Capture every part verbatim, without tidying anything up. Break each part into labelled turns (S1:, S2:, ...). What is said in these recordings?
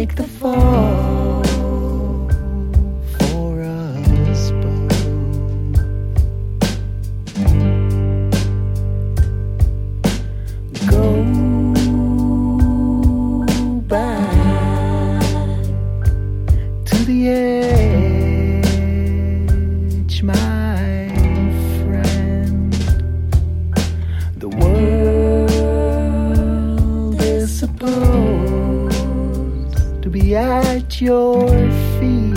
S1: make the fall for us both. Go back to the edge, my friend. The world is supposed to be at your feet.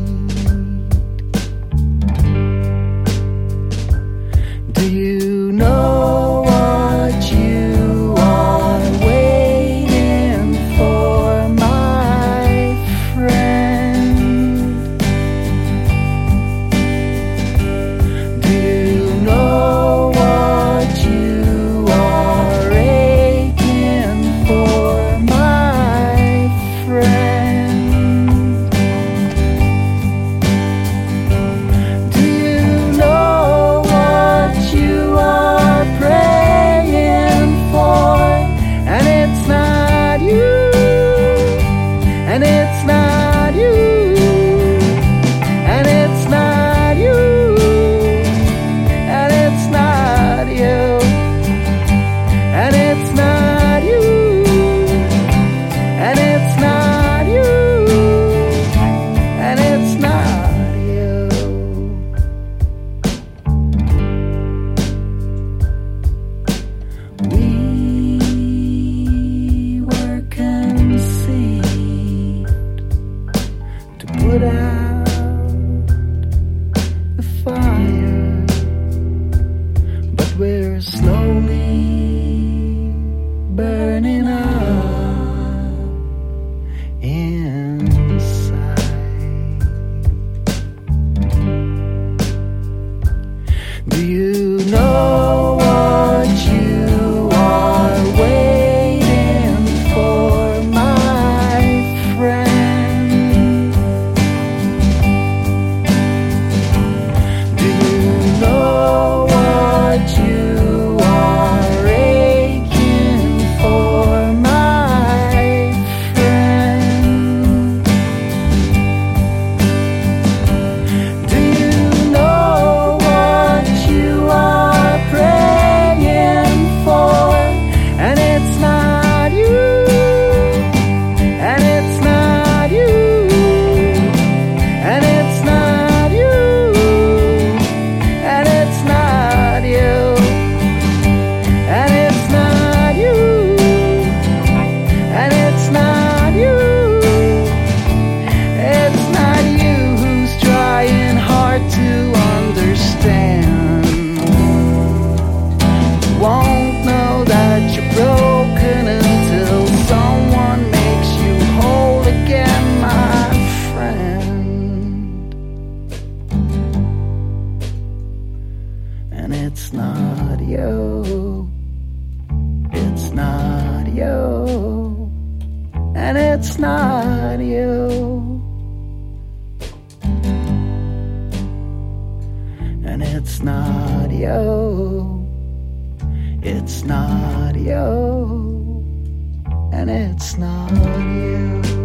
S1: Do you know what you are waiting for, my friend? Do you know what you are aching for, my friend? Do you know what you are praying for? And it's not you, and it's not you, and it's not you, and it's not you, and it's not you, and it's not you, and it's not you. We were conceived to put out the fire, but we're slowly burning up inside. Do you know what you are waiting for, my friend? Do you know what you are aching for, my friend? Do you know what you are praying for? And it's not you, and it's not you, and it's not you, and it's not you, and it's not you, and it's not you. It's not you who's trying hard to understand. You won't know that you're broken until someone makes you whole again, my friend. And it's not you, it's not you, and it's not you, and it's not you, it's not you, and it's not you.